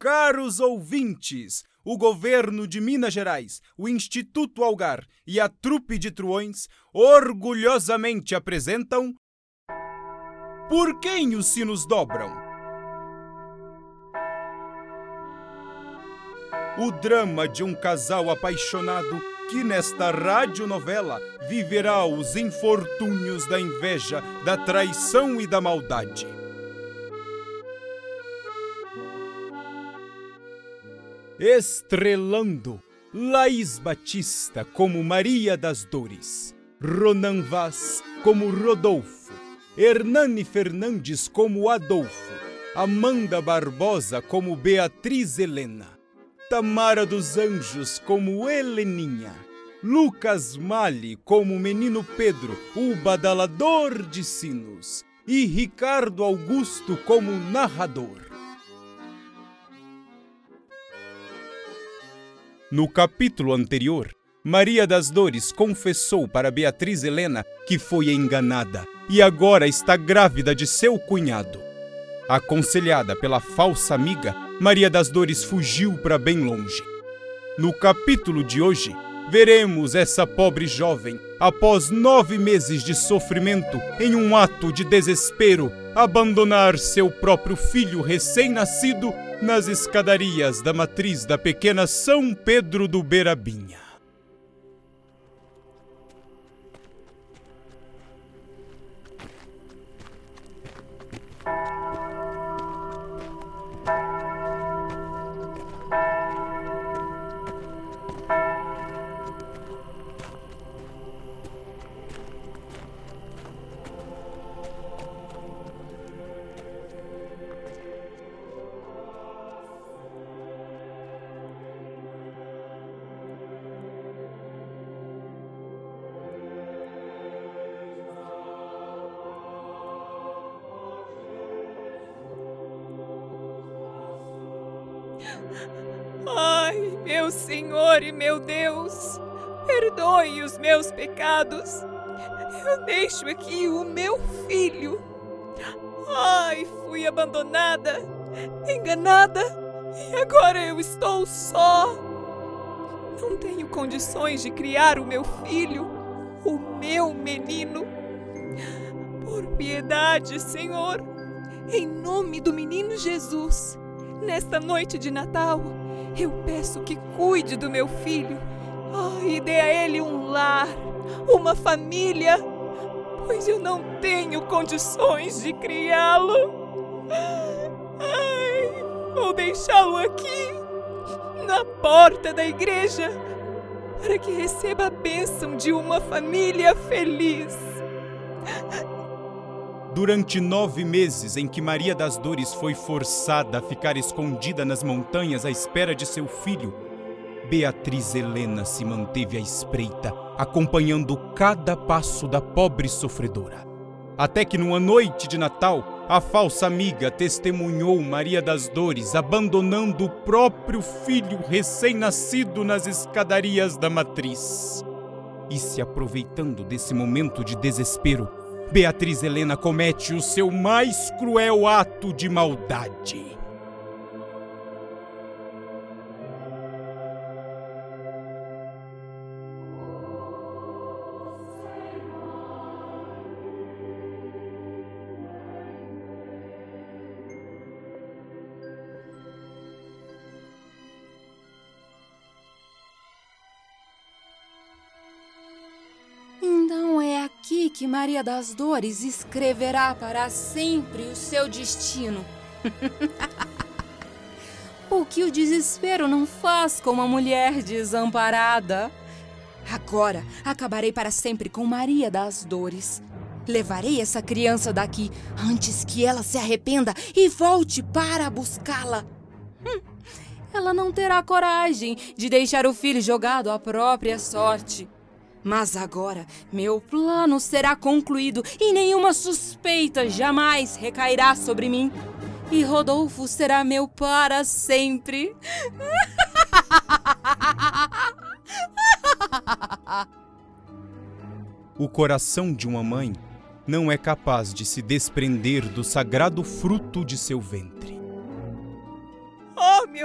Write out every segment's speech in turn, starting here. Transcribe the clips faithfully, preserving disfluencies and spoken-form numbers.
caros ouvintes, o governo de Minas Gerais, o Instituto Algar e a trupe de truões orgulhosamente apresentam Por Quem os Sinos Dobram? O drama de um casal apaixonado que nesta radionovela viverá os infortúnios da inveja, da traição e da maldade. Estrelando Laís Batista como Maria das Dores, Ronan Vaz como Rodolfo, Hernani Fernandes como Adolfo, Amanda Barbosa como Beatriz Helena, Tamara dos Anjos como Heleninha, Lucas Mali como Menino Pedro, o badalador de sinos, e Ricardo Augusto como narrador. No capítulo anterior, Maria das Dores confessou para Beatriz Helena que foi enganada e agora está grávida de seu cunhado. Aconselhada pela falsa amiga, Maria das Dores fugiu para bem longe. No capítulo de hoje, veremos essa pobre jovem, após nove meses de sofrimento, em um ato de desespero, abandonar seu próprio filho recém-nascido nas escadarias da matriz da pequena São Pedro do Beirabinha. Ai, meu Senhor e meu Deus, perdoe os meus pecados. Eu deixo aqui o meu filho. Ai, fui abandonada, enganada, e agora eu estou só. Não tenho condições de criar o meu filho, o meu menino. Por piedade, Senhor, em nome do menino Jesus, nesta noite de Natal, eu peço que cuide do meu filho, oh, e dê a ele um lar, uma família, pois eu não tenho condições de criá-lo. Ai, vou deixá-lo aqui, na porta da igreja, para que receba a bênção de uma família feliz. Durante nove meses em que Maria das Dores foi forçada a ficar escondida nas montanhas à espera de seu filho, Beatriz Helena se manteve à espreita, acompanhando cada passo da pobre sofredora. Até que numa noite de Natal, a falsa amiga testemunhou Maria das Dores abandonando o próprio filho recém-nascido nas escadarias da matriz. E se aproveitando desse momento de desespero, Beatriz Helena comete o seu mais cruel ato de maldade. Que Maria das Dores escreverá para sempre o seu destino. O que o desespero não faz com uma mulher desamparada? Agora acabarei para sempre com Maria das Dores. Levarei essa criança daqui antes que ela se arrependa e volte para buscá-la. Hum, ela não terá coragem de deixar o filho jogado à própria sorte. Mas agora meu plano será concluído e nenhuma suspeita jamais recairá sobre mim. E Rodolfo será meu para sempre. O coração de uma mãe não é capaz de se desprender do sagrado fruto de seu ventre. Oh, meu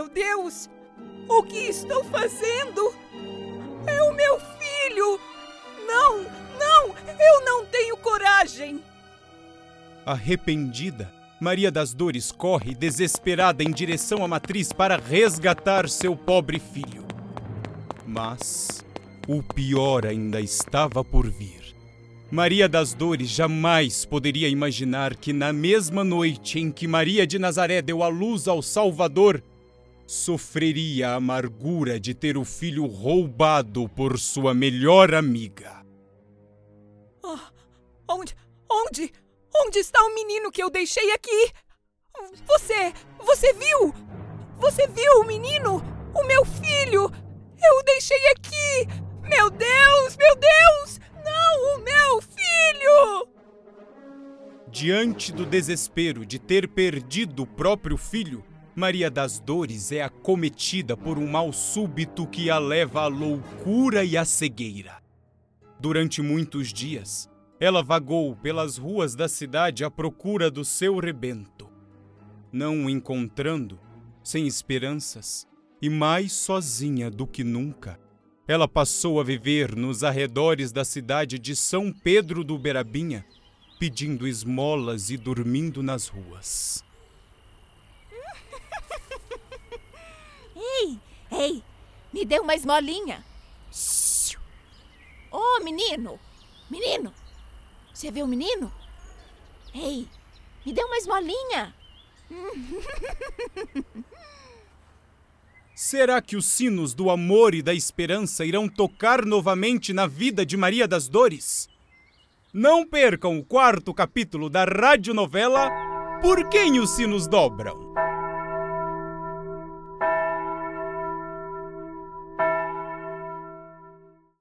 Deus! O que estou fazendo? É o meu filho! Não, não! Eu não tenho coragem! Arrependida, Maria das Dores corre desesperada em direção à matriz para resgatar seu pobre filho. Mas o pior ainda estava por vir. Maria das Dores jamais poderia imaginar que na mesma noite em que Maria de Nazaré deu à luz ao Salvador, sofreria a amargura de ter o filho roubado por sua melhor amiga. Ah, onde, onde, onde está o menino que eu deixei aqui? Você, você viu? Você viu o menino? O meu filho? Eu o deixei aqui! Meu Deus, meu Deus! Não, o meu filho! Diante do desespero de ter perdido o próprio filho, Maria das Dores é acometida por um mal súbito que a leva à loucura e à cegueira. Durante muitos dias, ela vagou pelas ruas da cidade à procura do seu rebento. Não o encontrando, sem esperanças e mais sozinha do que nunca, ela passou a viver nos arredores da cidade de São Pedro do Berabinha, pedindo esmolas e dormindo nas ruas. Ei, ei, me dê uma esmolinha. Ô, oh, menino, menino, você viu o menino? Ei, me dê uma esmolinha. Será que os sinos do amor e da esperança irão tocar novamente na vida de Maria das Dores? Não percam o quarto capítulo da radionovela Por Quem os Sinos Dobram.